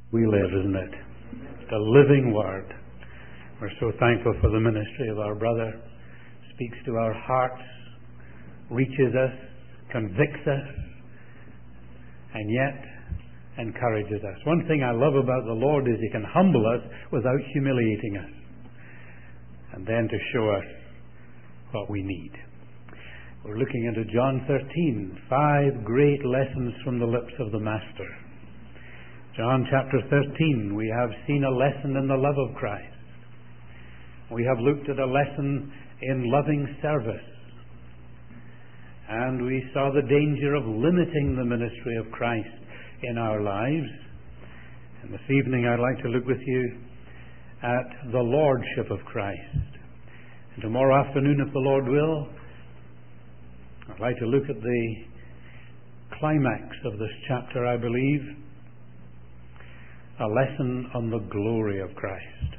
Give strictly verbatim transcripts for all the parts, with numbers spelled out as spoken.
We live, isn't it? The living Word. We're so thankful for the ministry of our brother. Speaks to our hearts, reaches us, convicts us, and yet encourages us. One thing I love about the Lord is He can humble us without humiliating us, and then to show us what we need. We're looking into John thirteen, five great lessons from the lips of the Master. John chapter thirteen, we have seen a lesson in the love of Christ. We have looked at a lesson in loving service. And we saw the danger of limiting the ministry of Christ in our lives. And this evening I'd like to look with you at the Lordship of Christ. And tomorrow afternoon, if the Lord will, I'd like to look at the climax of this chapter, I believe. A lesson on the glory of Christ.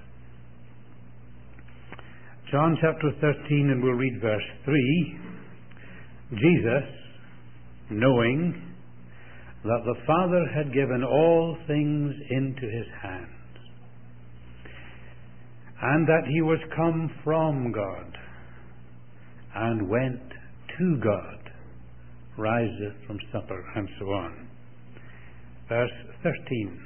John chapter thirteen, and we'll read verse three. Jesus, knowing that the Father had given all things into His hands, and that He was come from God, and went to God, riseth from supper, and so on. Verse thirteen.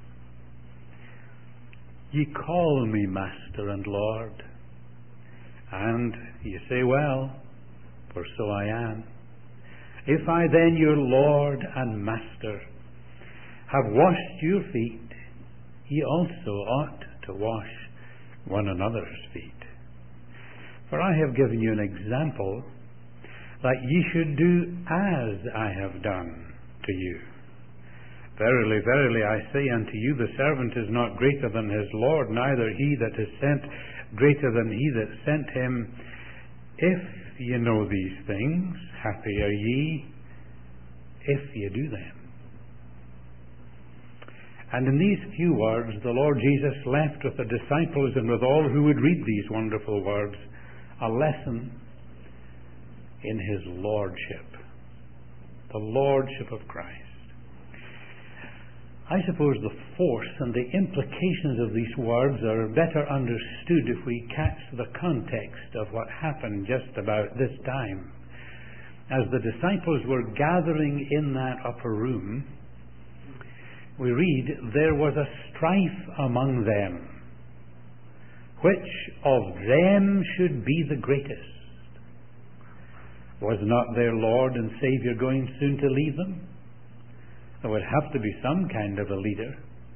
Ye call me Master and Lord, and ye say, well, for so I am. If I then, your Lord and Master, have washed your feet, ye also ought to wash one another's feet. For I have given you an example, that ye should do as I have done to you. Verily, verily, I say unto you, the servant is not greater than his Lord, neither he that is sent greater than he that sent him. If ye know these things, happy are ye, if ye do them. And in these few words, the Lord Jesus left with the disciples and with all who would read these wonderful words, a lesson in His Lordship, the Lordship of Christ. I suppose the force and the implications of these words are better understood if we catch the context of what happened just about this time. As the disciples were gathering in that upper room, we read, there was a strife among them, which of them should be the greatest. Was not their Lord and Savior going soon to leave them? There would have to be some kind of a leader.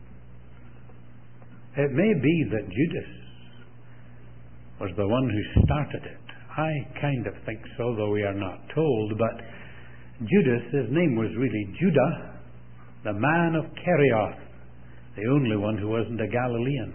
It may be that Judas was the one who started it. I kind of think so, though we are not told. But Judas, his name was really Judah, the man of Kerioth, the only one who wasn't a Galilean.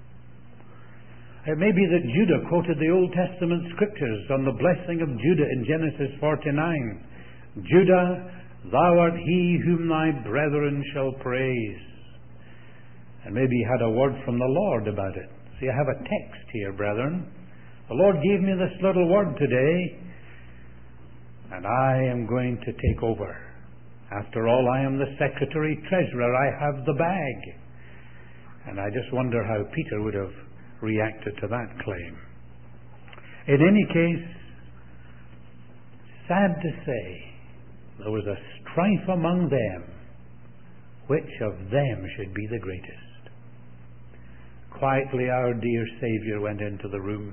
It may be that Judah quoted the Old Testament scriptures on the blessing of Judah in Genesis forty-nine. Judah, thou art he whom thy brethren shall praise. And maybe he had a word from the Lord about it. So you have a text here, brethren. The Lord gave me this little word today, and I am going to take over. After all, I am the secretary treasurer. I have the bag. And I just wonder how Peter would have reacted to that claim. In any case, sad to say, there was a strife among them, which of them should be the greatest. Quietly our dear Savior went into the room,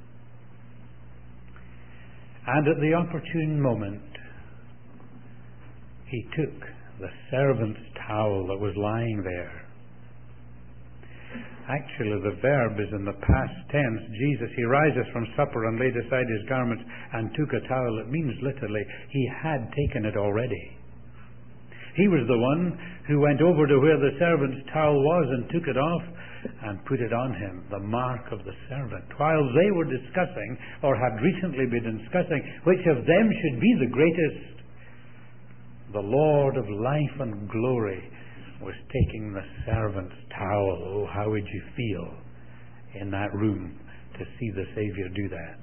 and at the opportune moment He took the servant's towel that was lying there. Actually, the verb is in the past tense. Jesus, He rises from supper and laid aside His garments and took a towel. It means literally, He had taken it already. He was the one who went over to where the servant's towel was and took it off and put it on him, the mark of the servant. While they were discussing, or had recently been discussing, which of them should be the greatest, the Lord of life and glory was taking the servant's towel. Oh, how would you feel in that room to see the Savior do that?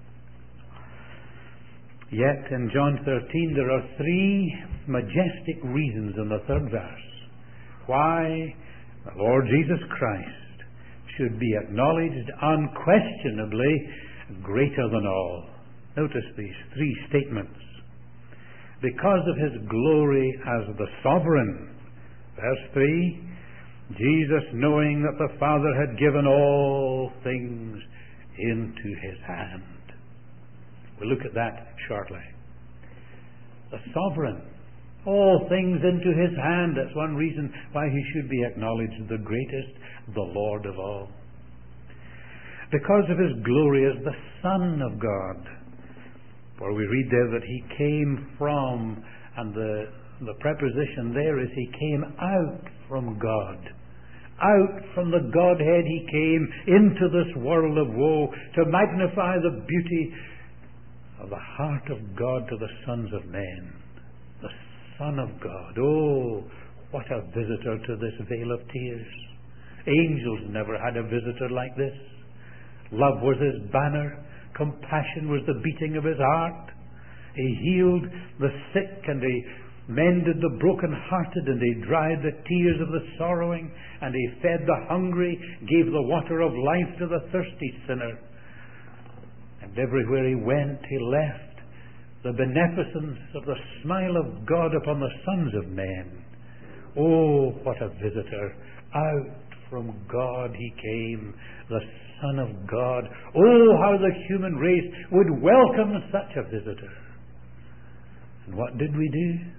Yet in John thirteen there are three majestic reasons in the third verse why the Lord Jesus Christ should be acknowledged unquestionably greater than all. Notice these three statements. Because of his glory as the sovereign. Verse three, Jesus, knowing that the Father had given all things into his hand. We'll look at that shortly. The sovereign. All things into his hand. That's one reason why he should be acknowledged the greatest, the Lord of all. Because of his glory as the Son of God. For we read there that he came from, and the, the preposition there is he came out from God. Out from the Godhead he came into this world of woe to magnify the beauty of the heart of God to the sons of men. The Son of God. Oh, what a visitor to this vale of tears. Angels never had a visitor like this. Love was his banner. Compassion was the beating of his heart. He healed the sick and he mended the broken-hearted, and he dried the tears of the sorrowing, and he fed the hungry, gave the water of life to the thirsty sinner. And everywhere he went, he left the beneficence of the smile of God upon the sons of men. Oh, what a visitor. Out from God he came, the Son of God. Oh, how the human race would welcome such a visitor. And what did we do?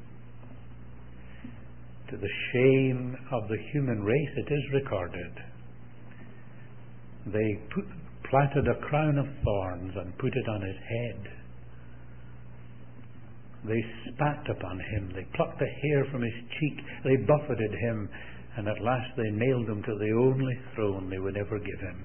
To the shame of the human race, it is recorded, they put, planted a crown of thorns and put it on his head. They spat upon him. They plucked the hair from his cheek. They buffeted him. And at last they nailed him to the only throne they would ever give him.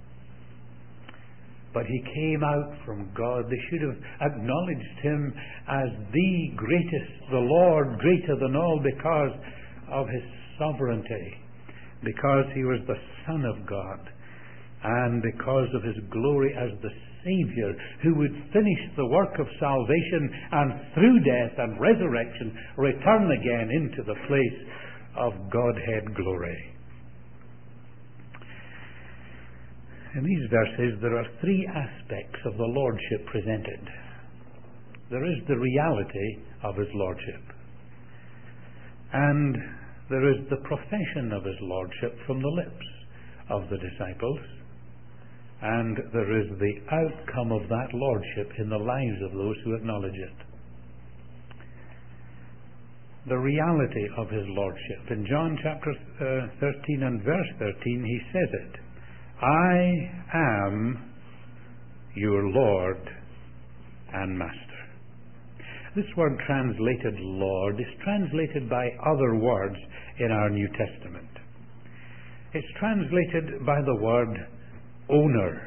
But he came out from God. They should have acknowledged him as the greatest, the Lord greater than all, because of his sovereignty, because he was the Son of God, and because of his glory as the Savior who would finish the work of salvation and through death and resurrection return again into the place of Godhead glory. In these verses there are three aspects of the Lordship presented. There is the reality of his Lordship, and there is the profession of his Lordship from the lips of the disciples, and there is the outcome of that Lordship in the lives of those who acknowledge it. The reality of his Lordship. In John chapter uh, thirteen and verse thirteen, he says it. I am your Lord and Master. This word translated Lord is translated by other words in our New Testament. It's translated by the word owner.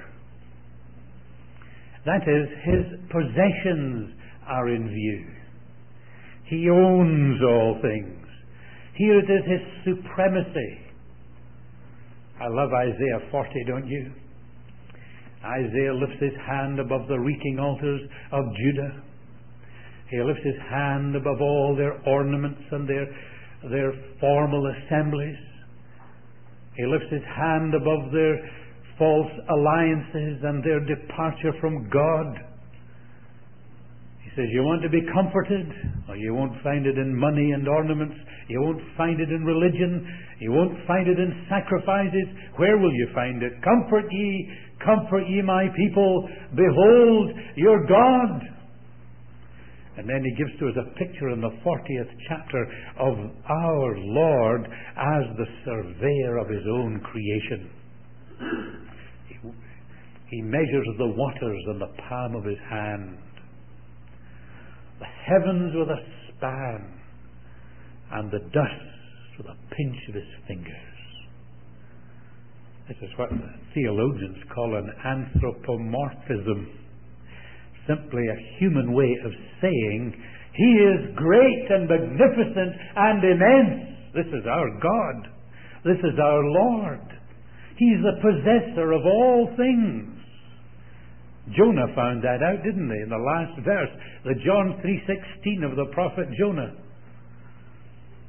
That is, his possessions are in view. He owns all things. Here it is his supremacy. I love Isaiah forty, don't you? Isaiah lifts his hand above the reeking altars of Judah. He lifts his hand above all their ornaments and their, their formal assemblies. He lifts his hand above their false alliances and their departure from God. He says, you want to be comforted? Well, you won't find it in money and ornaments. You won't find it in religion. You won't find it in sacrifices. Where will you find it? Comfort ye, comfort ye my people. Behold your God. And then he gives to us a picture in the fortieth chapter of our Lord as the surveyor of his own creation. He, he measures the waters in the palm of his hand, the heavens with a span, and the dust with a pinch of his fingers. This is what the theologians call an anthropomorphism. Simply a human way of saying, he is great and magnificent and immense. This is our God. This is our Lord. He's the possessor of all things. Jonah found that out, didn't he, in the last verse, the John three sixteen of the prophet Jonah.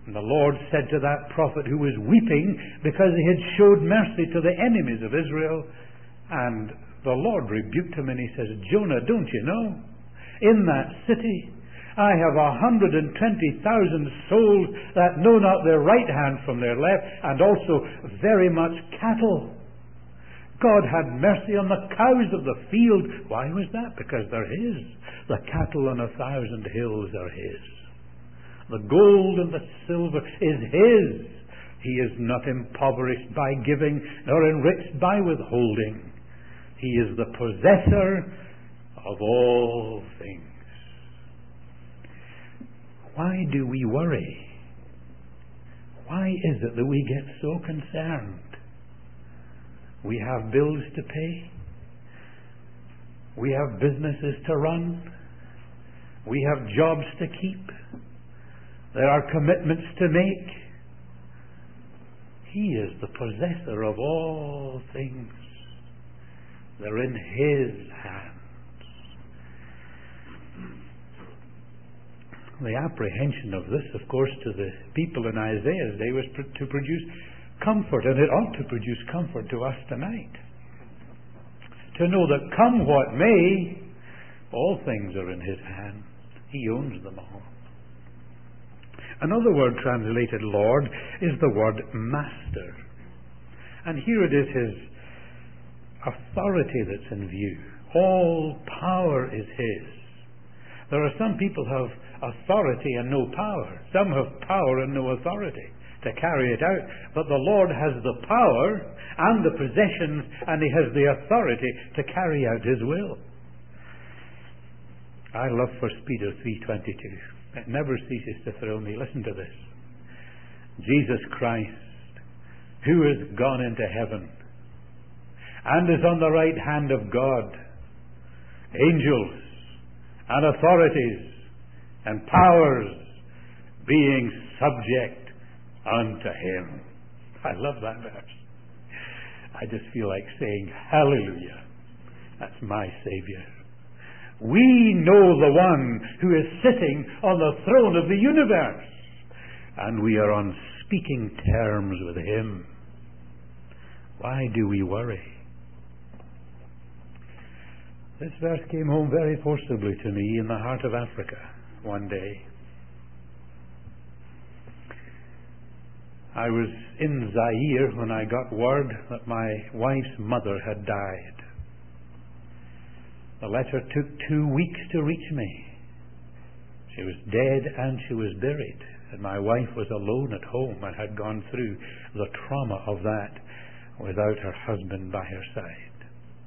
And the Lord said to that prophet who was weeping because he had showed mercy to the enemies of Israel, and the Lord rebuked him and he says, Jonah, don't you know? In that city I have a hundred and twenty thousand souls that know not their right hand from their left, and also very much cattle. God had mercy on the cows of the field. Why was that? Because they're His. The cattle on a thousand hills are His. The gold and the silver is His. He is not impoverished by giving, nor enriched by withholding. He is the possessor of all things. Why do we worry? Why is it that we get so concerned? We have bills to pay. We have businesses to run. We have jobs to keep. There are commitments to make. He is the possessor of all things. They're in His hands. The apprehension of this, of course, to the people in Isaiah's day was to produce comfort, and it ought to produce comfort to us tonight. To know that come what may, all things are in His hands. He owns them all. Another word translated Lord is the word Master. And here it is His authority that's in view. All power is His. There are some people who have authority and no power. Some have power and no authority to carry it out. But the Lord has the power and the possessions, and He has the authority to carry out His will. I love First Peter three twenty-two. It never ceases to thrill me. Listen to this. Jesus Christ, who has gone into heaven and is on the right hand of God, angels and authorities and powers being subject unto Him. I love that verse. I just feel like saying, hallelujah. That's my Savior. We know the one who is sitting on the throne of the universe, and we are on speaking terms with Him. Why do we worry? This verse came home very forcibly to me in the heart of Africa one day. I was in Zaire when I got word that my wife's mother had died. The letter took two weeks to reach me. She was dead and she was buried, and my wife was alone at home and had gone through the trauma of that without her husband by her side.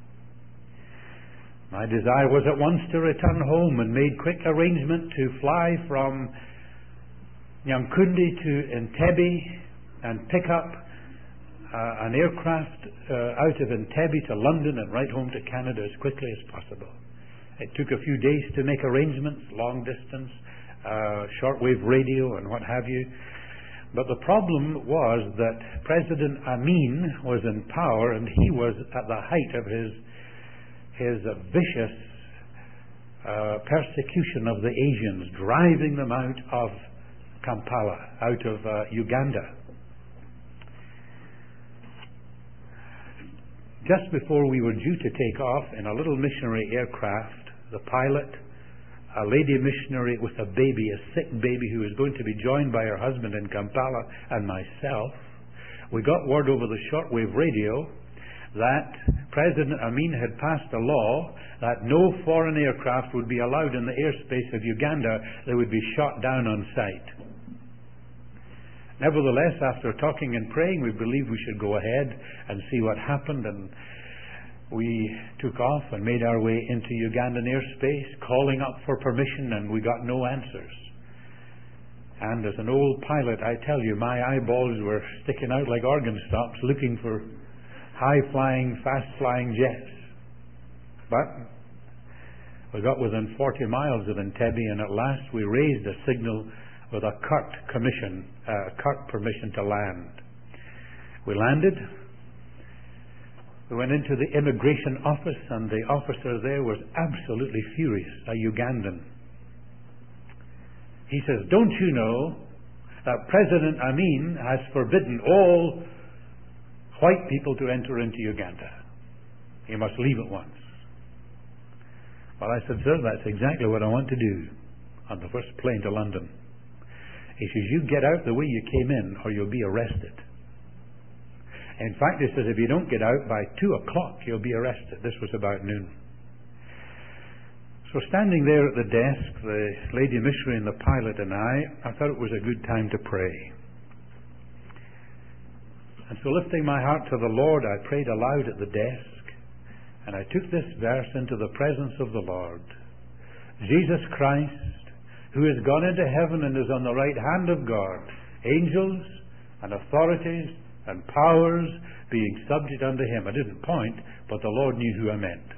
My desire was at once to return home, and made quick arrangement to fly from Nyankundi to Entebbe and pick up uh, an aircraft uh, out of Entebbe to London and right home to Canada as quickly as possible. It took a few days to make arrangements, long distance, uh, shortwave radio and what have you. But the problem was that President Amin was in power, and he was at the height of his his uh, vicious uh, persecution of the Asians, driving them out of Kampala, out of uh, Uganda. Just before we were due to take off in a little missionary aircraft, the pilot, a lady missionary with a baby, a sick baby who was going to be joined by her husband in Kampala, and myself, we got word over the shortwave radio that President Amin had passed a law that no foreign aircraft would be allowed in the airspace of Uganda. They would be shot down on sight. Nevertheless, after talking and praying, we believed we should go ahead and see what happened, and we took off and made our way into Ugandan airspace, calling up for permission, and we got no answers. And as an old pilot, I tell you, my eyeballs were sticking out like organ stops looking for high-flying, fast-flying jets. But we got within forty miles of Entebbe, and at last we raised a signal with a curt commission, uh, curt permission to land. We landed. We went into the immigration office, and the officer there was absolutely furious, a Ugandan. He says, "Don't you know that President Amin has forbidden all white people to enter into Uganda. You must leave at once. Well, I said, sir, that's exactly what I want to do on the first plane to London. He says, you get out the way you came in or you'll be arrested. In fact, he says, if you don't get out by two o'clock, you'll be arrested. This was about noon. So standing there at the desk, the lady missionary and the pilot and I, I thought it was a good time to pray. And so lifting my heart to the Lord, I prayed aloud at the desk, and I took this verse into the presence of the Lord. Jesus Christ, who has gone into heaven and is on the right hand of God, angels and authorities and powers being subject unto him. I didn't point, but the Lord knew who I meant.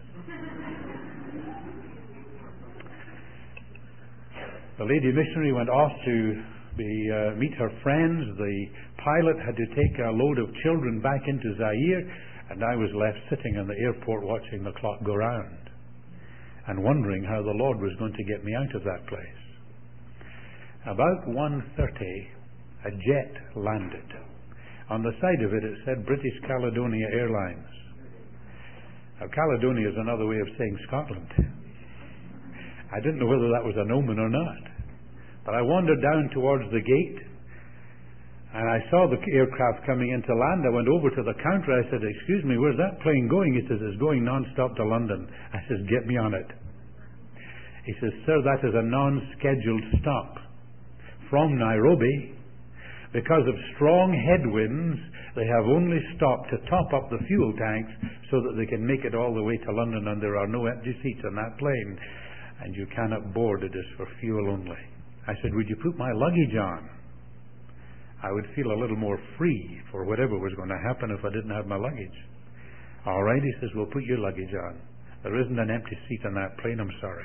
The lady missionary went off to be, uh, meet her friends. The pilot had to take a load of children back into Zaire, and I was left sitting in the airport watching the clock go round and wondering how the Lord was going to get me out of that place. About one thirty, a jet landed. On the side of it, it said British Caledonia Airlines. Now, Caledonia is another way of saying Scotland. I didn't know whether that was an omen or not. But I wandered down towards the gate, and I saw the aircraft coming into land. I went over to the counter. I said, excuse me, where's that plane going? He says, it's going non-stop to London. I says, get me on it. He says, sir, that is a non-scheduled stop from Nairobi. Because of strong headwinds, they have only stopped to top up the fuel tanks so that they can make it all the way to London, and there are no empty seats on that plane. And you cannot board. It is for fuel only. I said, would you put my luggage on? I would feel a little more free for whatever was going to happen if I didn't have my luggage. All right, he says, we'll put your luggage on. There isn't an empty seat on that plane, I'm sorry.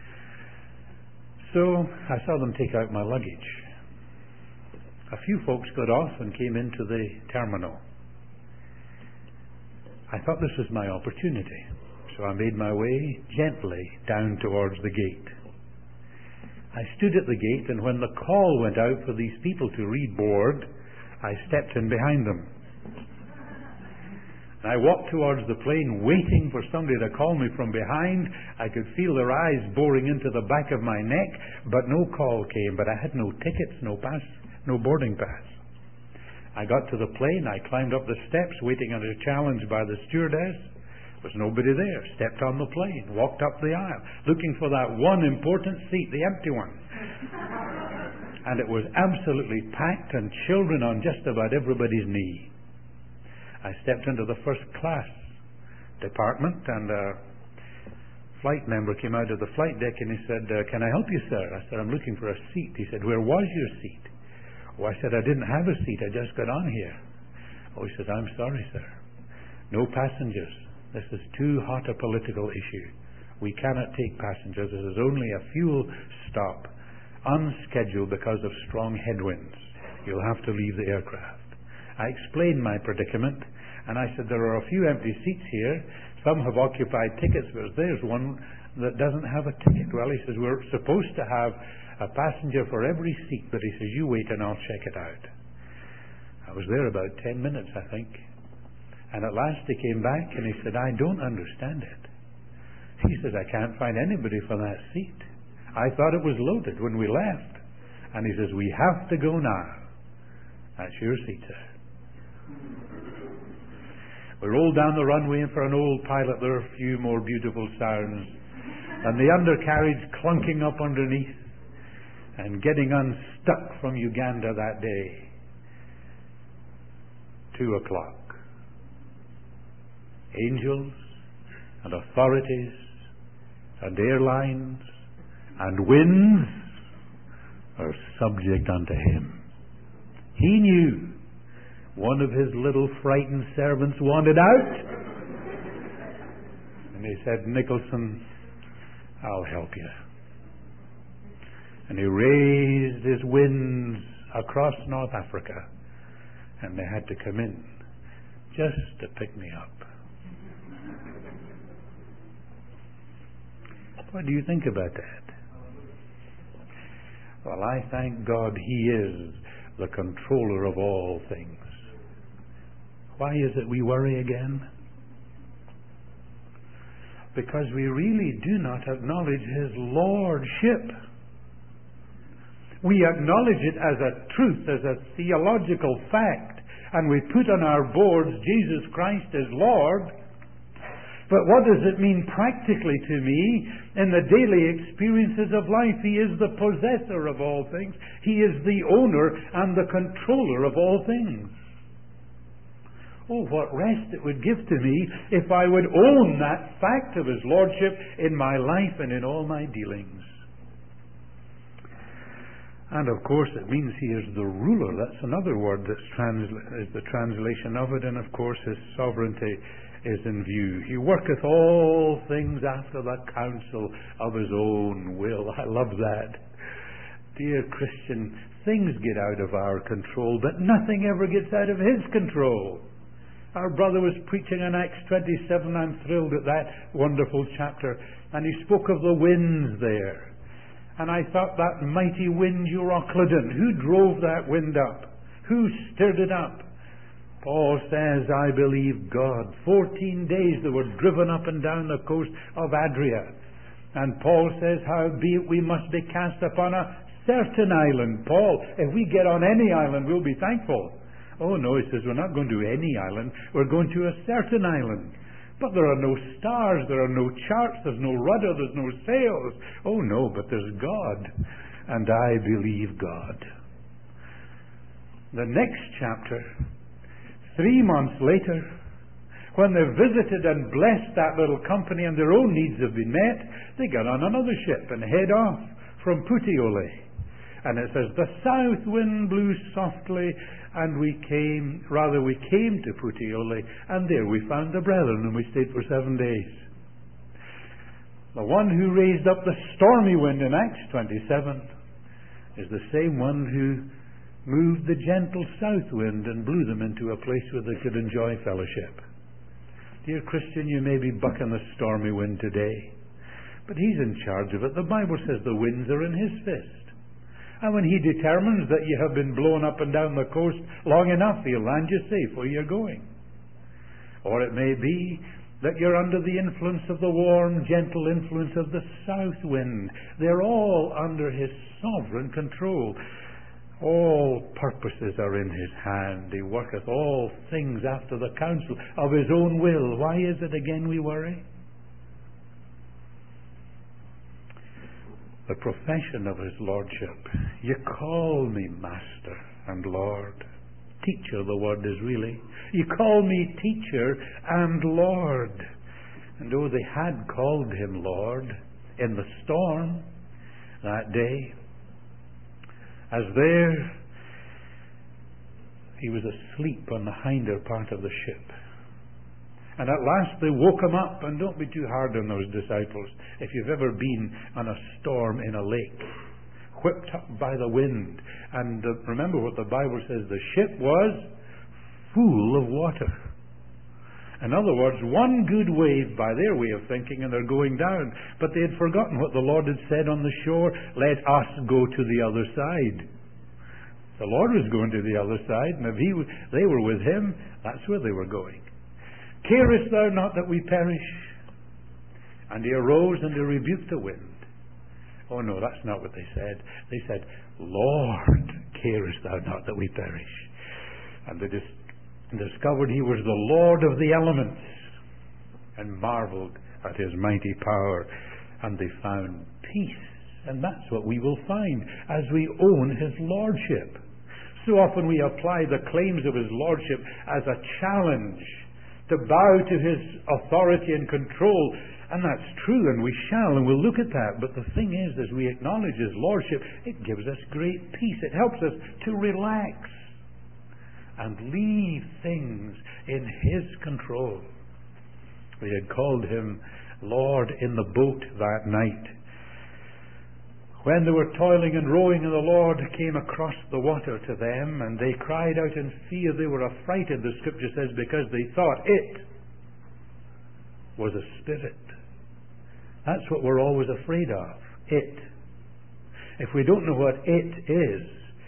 So I saw them take out my luggage. A few folks got off and came into the terminal. I thought this was my opportunity. So I made my way gently down towards the gate. I stood at the gate, and when the call went out for these people to reboard, I stepped in behind them. And I walked towards the plane, waiting for somebody to call me from behind. I could feel their eyes boring into the back of my neck, but no call came. But I had no tickets, no pass, no boarding pass. I got to the plane. I climbed up the steps, waiting under challenge by the stewardess. There was nobody there. Stepped on the plane, walked up the aisle, looking for that one important seat, the empty one. And it was absolutely packed, and children on just about everybody's knee. I stepped into the first class department, and a flight member came out of the flight deck, and he said, uh, can I help you, sir? I said, I'm looking for a seat. He said, where was your seat? Oh, I said, I didn't have a seat. I just got on here. Oh, he said, I'm sorry, sir. No passengers. This is too hot a political issue. We cannot take passengers. This is only a fuel stop, unscheduled because of strong headwinds. You'll have to leave the aircraft. I explained my predicament, and I said, there are a few empty seats here. Some have occupied tickets, but there's one that doesn't have a ticket. Well, he says, we're supposed to have a passenger for every seat, but he says, you wait and I'll check it out. I was there about ten minutes, I think. And at last he came back and he said, I don't understand it. He says, I can't find anybody for that seat. I thought it was loaded when we left. And he says, we have to go now. That's your seat, sir. We rolled down the runway, and for an old pilot there are a few more beautiful sounds. And the undercarriage clunking up underneath and getting unstuck from Uganda that day. Two o'clock. Angels and authorities and airlines and winds are subject unto him. He knew one of his little frightened servants wanted out. And he said, Nicholson, I'll help you. And he raised his winds across North Africa, and they had to come in just to pick me up. What do you think about that? Well, I thank God He is the controller of all things. Why is it we worry again? Because we really do not acknowledge His lordship. We acknowledge it as a truth, as a theological fact, and we put on our boards, Jesus Christ is Lord. But what does it mean practically to me in the daily experiences of life? He is the possessor of all things. He is the owner and the controller of all things. Oh, what rest it would give to me if I would own that fact of His lordship in my life and in all my dealings. And of course it means He is the ruler. That's another word that's transla- is the translation of it. And of course His sovereignty is in view. He worketh all things after the counsel of His own will. I love that. Dear Christian, things get out of our control, but nothing ever gets out of His control. Our brother was preaching on Acts twenty-seven. I'm thrilled at that wonderful chapter. And he spoke of the winds there. And I thought, that mighty wind Euroclydon, who drove that wind up? Who stirred it up? Paul says, I believe God. Fourteen days they were driven up and down the coast of Adria. And Paul says, howbeit we must be cast upon a certain island. Paul, if we get on any island, we'll be thankful. Oh no, he says, we're not going to any island. We're going to a certain island. But there are no stars, there are no charts, there's no rudder, there's no sails. Oh no, but there's God. And I believe God. The next chapter, three months later, when they visited and blessed that little company and their own needs have been met, they got on another ship and head off from Puteoli. And it says, the south wind blew softly, and we came, rather we came to Puteoli, and there we found the brethren, and we stayed for seven days. The one who raised up the stormy wind in Acts twenty-seven is the same one who moved the gentle south wind and blew them into a place where they could enjoy fellowship. Dear Christian, you may be bucking the stormy wind today, but He's in charge of it. The Bible says the winds are in His fist. And when He determines that you have been blown up and down the coast long enough, He'll land you safe where you're going. Or it may be that you're under the influence of the warm, gentle influence of the south wind. They're all under His sovereign control. All purposes are in His hand. He worketh all things after the counsel of His own will. Why is it again we worry? The profession of His lordship. You call me Master and Lord. Teacher, the word is really. You call me Teacher and Lord. And oh, they had called Him Lord in the storm that day. As there, He was asleep on the hinder part of the ship. And at last they woke Him up. And don't be too hard on those disciples. If you've ever been on a storm in a lake, whipped up by the wind, and uh, remember what the Bible says, the ship was full of water. In other words, one good wave by their way of thinking and they're going down. But they had forgotten what the Lord had said on the shore, let us go to the other side. The Lord was going to the other side, and if he, they were with Him, that's where they were going. Carest thou not that we perish? And He arose and He rebuked the wind. Oh no, that's not what they said. They said, Lord, carest thou not that we perish? And they dis- discovered He was the Lord of the elements, and marveled at His mighty power. And they found peace. And that's what we will find as we own His lordship. So often we apply the claims of His lordship as a challenge to bow to His authority and control. And that's true, and we shall, and we'll look at that. But the thing is, as we acknowledge His lordship, it gives us great peace. It helps us to relax and leave things in His control. We had called Him Lord in the boat that night. When they were toiling and rowing, and the Lord came across the water to them, and they cried out in fear. They were affrighted, the Scripture says, because they thought it was a spirit. That's what we're always afraid of. It. If we don't know what it is,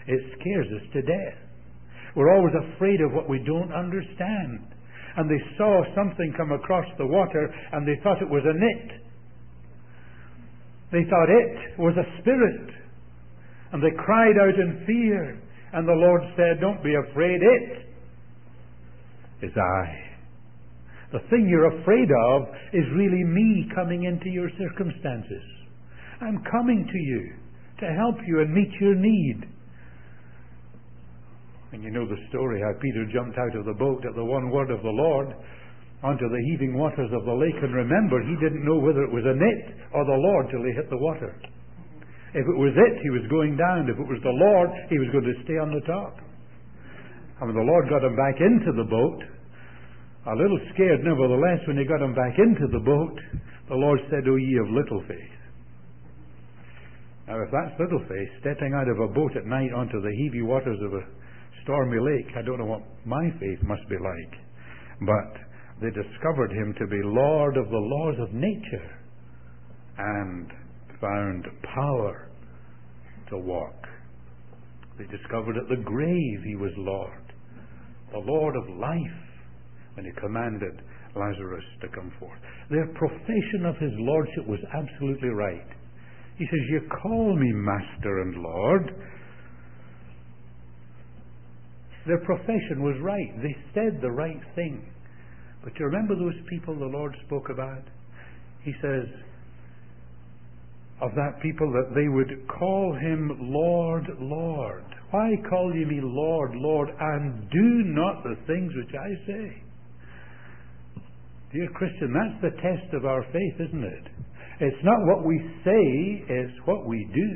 It scares us to death. We're always afraid of what we don't understand. And they saw something come across the water, and they thought it was a net. They thought it was a spirit. And they cried out in fear. And the Lord said, don't be afraid, it is I. The thing you're afraid of is really me coming into your circumstances. I'm coming to you to help you and meet your need. And you know the story how Peter jumped out of the boat at the one word of the Lord onto the heaving waters of the lake. And remember, he didn't know whether it was a net or the Lord till he hit the water. If it was it, he was going down. If it was the Lord, he was going to stay on the top. And when the Lord got him back into the boat, a little scared nevertheless, when he got him back into the boat, the Lord said, O ye of little faith. Now if that's little faith, stepping out of a boat at night onto the heavy waters of a stormy lake, I don't know what my faith must be like. But they discovered him to be Lord of the laws of nature and found power to walk. They discovered at the grave he was Lord, the Lord of life, when he commanded Lazarus to come forth. Their profession of his lordship was absolutely right. He says, you call me Master and Lord. Their profession was right. They said the right thing. But you remember those people the Lord spoke about? He says of that people that they would call him Lord, Lord. Why call ye me Lord, Lord, and do not the things which I say? Dear Christian, that's the test of our faith, isn't it? It's not what we say, it's what we do.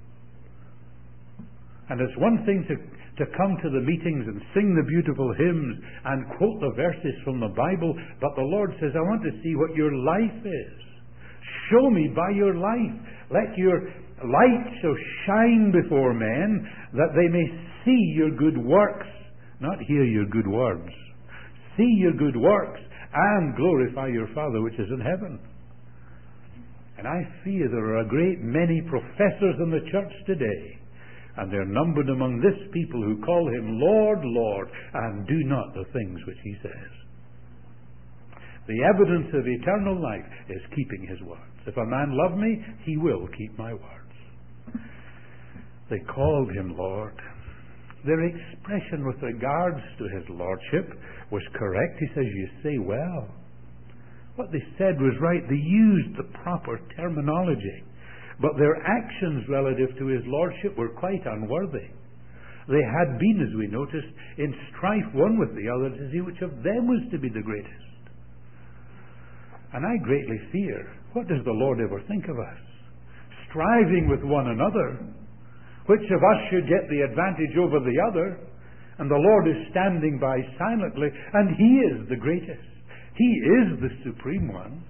And it's one thing to, to come to the meetings and sing the beautiful hymns and quote the verses from the Bible, but the Lord says, I want to see what your life is. Show me by your life. Let your light so shine before men that they may see your good works, not hear your good words. See your good works and glorify your Father which is in heaven. And I fear there are a great many professors in the church today, and they're numbered among this people who call him Lord, Lord, and do not the things which he says. The evidence of eternal life is keeping his words. If a man love me, he will keep my words. They called him Lord. Their expression with regards to his lordship was correct. He says, you say well. What they said was right. They used the proper terminology. But their actions relative to his lordship were quite unworthy. They had been, as we noticed, in strife one with the other to see which of them was to be the greatest. And I greatly fear, what does the Lord ever think of us? Striving with one another. Which of us should get the advantage over the other? And the Lord is standing by silently, and he is the greatest. He is the supreme one.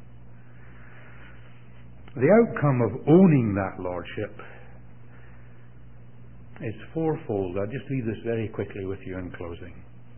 The outcome of owning that lordship is fourfold. I'll just leave this very quickly with you in closing.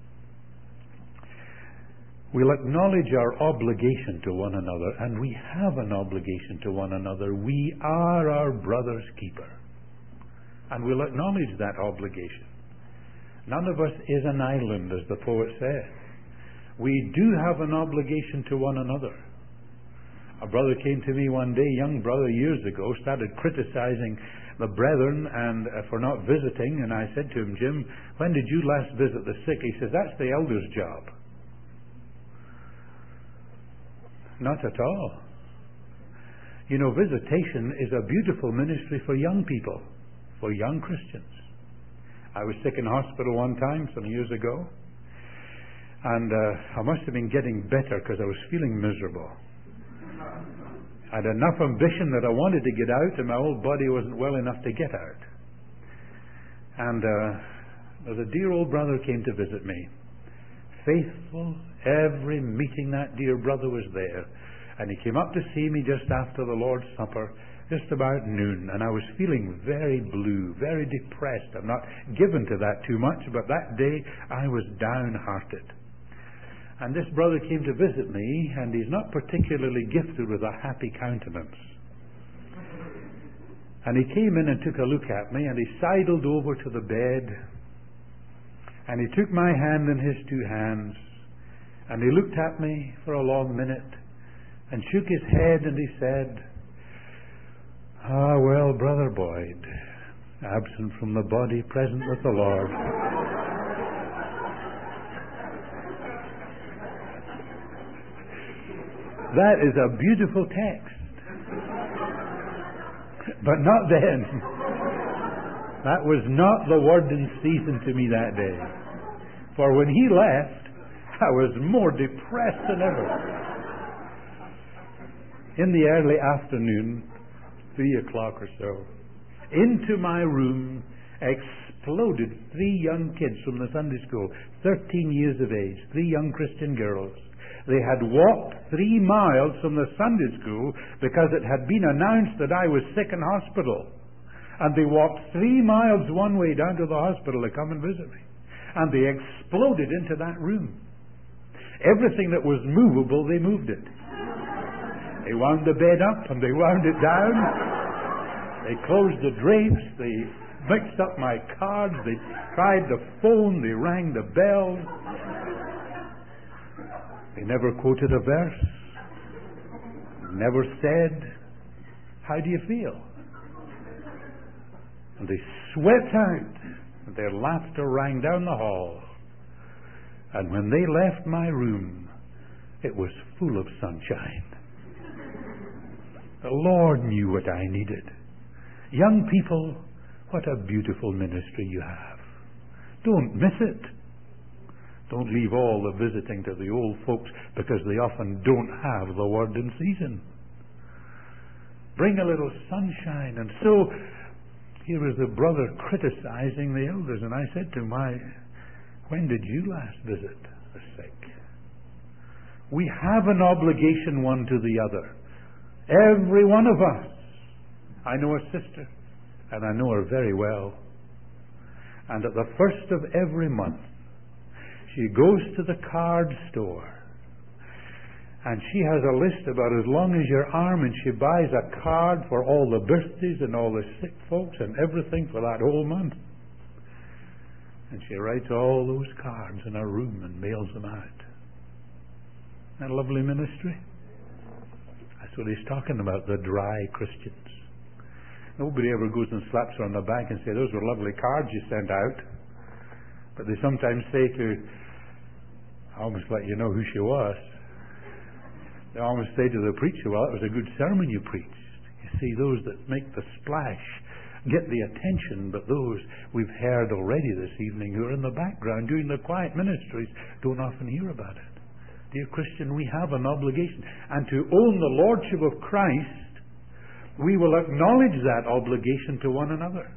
We'll acknowledge our obligation to one another, and we have an obligation to one another. We are our brother's keeper. And we'll acknowledge that obligation. None of us is an island, as the poet said. We do have an obligation to one another. A brother came to me one day, young brother, years ago, started criticizing the brethren and uh, for not visiting, and I said to him, Jim, when did you last visit the sick? He says, that's the elder's job. Not at all. You know, visitation is a beautiful ministry for young people, for young Christians. I was sick in hospital one time some years ago, and uh, I must have been getting better because I was feeling miserable. I had enough ambition that I wanted to get out, and my old body wasn't well enough to get out. And uh, the dear old brother came to visit me. Faithful, every meeting that dear brother was there. And he came up to see me just after the Lord's Supper, just about noon, and I was feeling very blue, very depressed. I'm not given to that too much, but that day I was downhearted. And this brother came to visit me, and he's not particularly gifted with a happy countenance. And he came in and took a look at me, and he sidled over to the bed, and he took my hand in his two hands, and he looked at me for a long minute, and shook his head, and he said, "Ah, well, Brother Boyd, absent from the body, present with the Lord." That is a beautiful text. But not then. That was not the word in season to me that day. For when he left, I was more depressed than ever. In the early afternoon, three o'clock or so, into my room exploded three young kids from the Sunday school, thirteen years of age, three young Christian girls. They had walked three miles from the Sunday school because it had been announced that I was sick in hospital. And they walked three miles one way down to the hospital to come and visit me. And they exploded into that room. Everything that was movable, they moved it. They wound the bed up and they wound it down. They closed the drapes. They mixed up my cards. They tried the phone. They rang the bell. They never quoted a verse. Never said, "How do you feel?" And they swept out. And their laughter rang down the hall. And when they left my room, it was full of sunshine. The Lord knew what I needed. Young people, what a beautiful ministry you have. Don't miss it. Don't leave all the visiting to the old folks because they often don't have the word in season. Bring a little sunshine. And so, here was the brother criticizing the elders. And I said to him, "Why, when did you last visit the sick?" We have an obligation one to the other. Every one of us. I know a sister, and I know her very well. And at the first of every month, she goes to the card store, and she has a list about as long as your arm, and she buys a card for all the birthdays and all the sick folks and everything for that whole month. And she writes all those cards in her room and mails them out. Isn't that a lovely ministry? That's what he's talking about, the dry Christians. Nobody ever goes and slaps her on the back and says, "Those were lovely cards you sent out." But they sometimes say to, I almost let you know who she was. They almost say to the preacher, "Well, it was a good sermon you preached." You see, those that make the splash get the attention, but those we've heard already this evening who are in the background doing the quiet ministries don't often hear about it. Dear Christian, we have an obligation. And to own the Lordship of Christ, we will acknowledge that obligation to one another.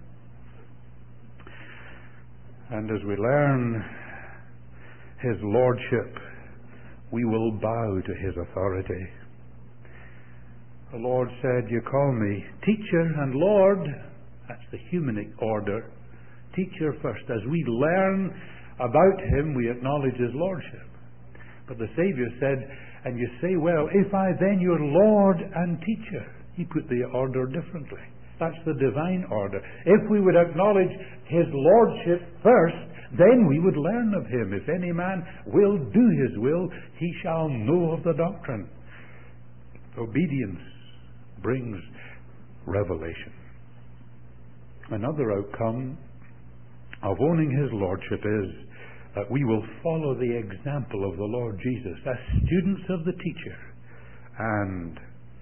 And as we learn His Lordship, we will bow to His authority. The Lord said, "You call me teacher and Lord." That's the human order. Teacher first. As we learn about Him, we acknowledge His Lordship. But the Savior said, and you say, "Well, if I then your Lord and teacher." He put the order differently. That's the divine order. If we would acknowledge His Lordship first, then we would learn of Him. If any man will do His will, he shall know of the doctrine. Obedience brings revelation. Another outcome of owning His Lordship is that we will follow the example of the Lord Jesus as students of the teacher and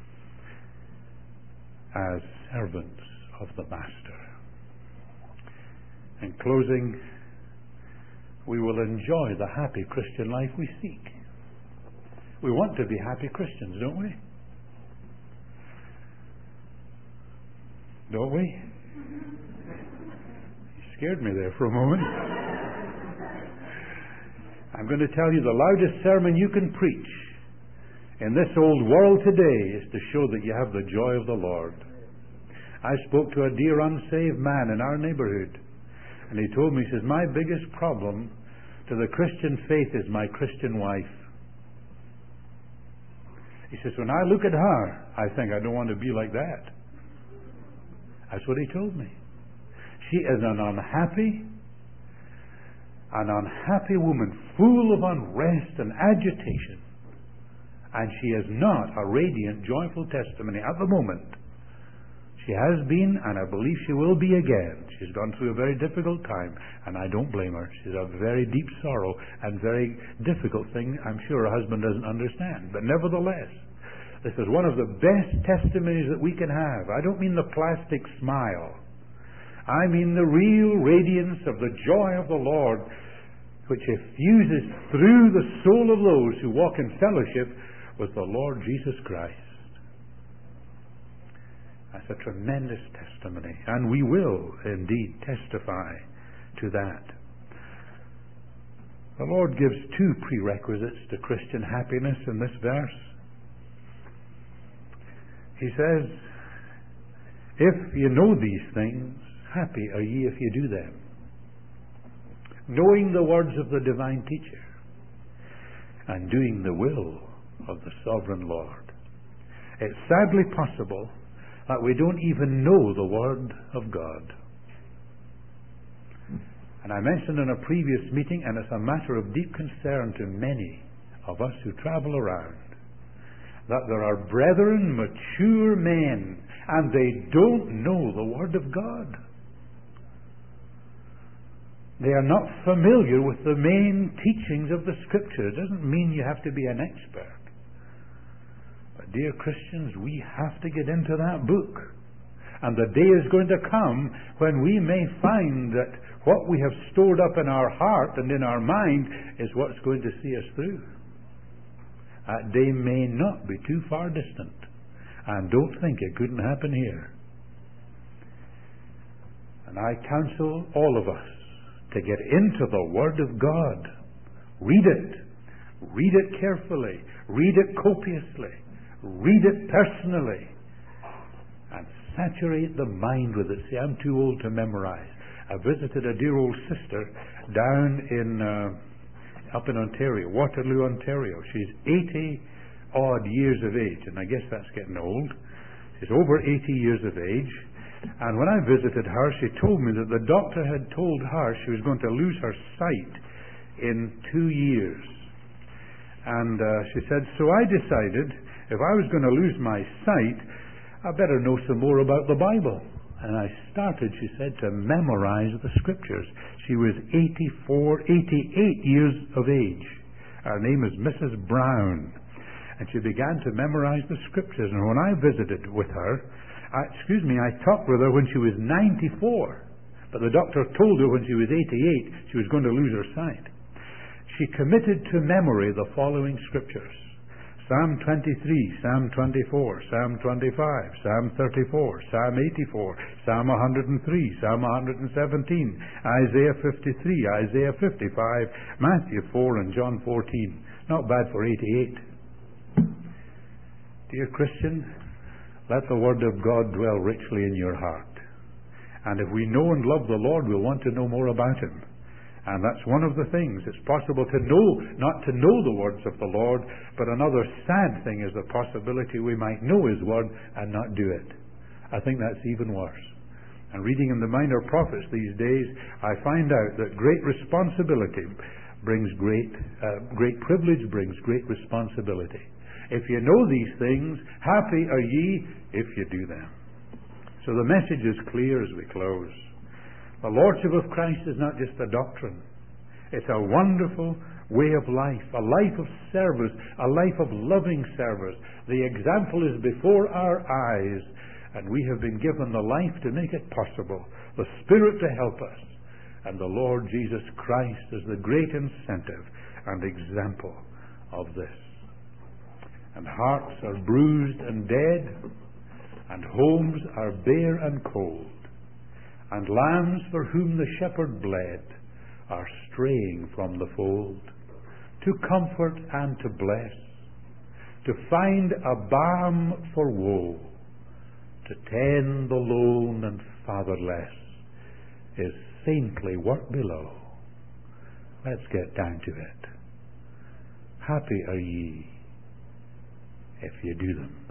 as servants of the Master. In closing, we will enjoy the happy Christian life we seek. We want to be happy Christians, don't we? Don't we? You scared me there for a moment. I'm going to tell you the loudest sermon you can preach in this old world today is to show that you have the joy of the Lord. I spoke to a dear unsaved man in our neighborhood, and he told me, he says, "My biggest problem to the Christian faith is my Christian wife." He says, "When I look at her, I think I don't want to be like that." That's what he told me. She is an unhappy, an unhappy woman, full of unrest and agitation. And she is not a radiant, joyful testimony at the moment. She has been, and I believe she will be again. She's gone through a very difficult time, and I don't blame her. She's a very deep sorrow and very difficult thing I'm sure her husband doesn't understand. But nevertheless, this is one of the best testimonies that we can have. I don't mean the plastic smile. I mean the real radiance of the joy of the Lord, which effuses through the soul of those who walk in fellowship with the Lord Jesus Christ. That's a tremendous testimony, and we will indeed testify to that. The Lord gives two prerequisites to Christian happiness in this verse. He says, if you know these things, happy are ye if you do them. Knowing the words of the divine teacher and doing the will of the sovereign Lord. It's sadly possible that we don't even know the Word of God. And I mentioned in a previous meeting, and it's a matter of deep concern to many of us who travel around, that there are brethren, mature men, and they don't know the Word of God. They are not familiar with the main teachings of the Scripture. It doesn't mean you have to be an expert. But dear Christians, we have to get into that book. And the day is going to come when we may find that what we have stored up in our heart and in our mind is what's going to see us through. That day may not be too far distant. And don't think it couldn't happen here. And I counsel all of us to get into the Word of God. Read it. Read it carefully. Read it copiously. Read it personally. And saturate the mind with it. See, I'm too old to memorize. I visited a dear old sister down in uh, up in Ontario, Waterloo, Ontario. She's eighty odd years of age, and I guess that's getting old. She's over eighty years of age. And when I visited her, she told me that the doctor had told her she was going to lose her sight in two years. And uh, she said, so I decided if I was going to lose my sight, I better know some more about the Bible. And I started, she said, to memorize the Scriptures. She was eighty-four, eighty-eight years of age. Her name is Missus Brown. And she began to memorize the Scriptures. And when I visited with her, I, excuse me, I talked with her when she was ninety-four. But the doctor told her when she was eighty-eight she was going to lose her sight. She committed to memory the following Scriptures. Psalm twenty-three, Psalm twenty-four, Psalm twenty-five, Psalm thirty-four, Psalm eighty-four, Psalm one hundred three, Psalm one hundred seventeen, Isaiah fifty-three, Isaiah fifty-five, Matthew four, and John fourteen. Not bad for eighty-eight. Dear Christian, let the Word of God dwell richly in your heart. And if we know and love the Lord, we'll want to know more about Him. And that's one of the things. It's possible to know, not to know the words of the Lord, but another sad thing is the possibility we might know His Word and not do it. I think that's even worse. And reading in the Minor Prophets these days, I find out that great responsibility brings great, uh, great privilege brings great responsibility. If you know these things, happy are ye if you do them. So the message is clear as we close. The Lordship of Christ is not just a doctrine. It's a wonderful way of life, a life of service, a life of loving service. The example is before our eyes, and we have been given the life to make it possible, the Spirit to help us, and the Lord Jesus Christ is the great incentive and example of this. And hearts are bruised and dead, and homes are bare and cold, and lambs for whom the shepherd bled are straying from the fold. To comfort and to bless, to find a balm for woe, to tend the lone and fatherless, is saintly work below. Let's get down to it. Happy are ye if you do them.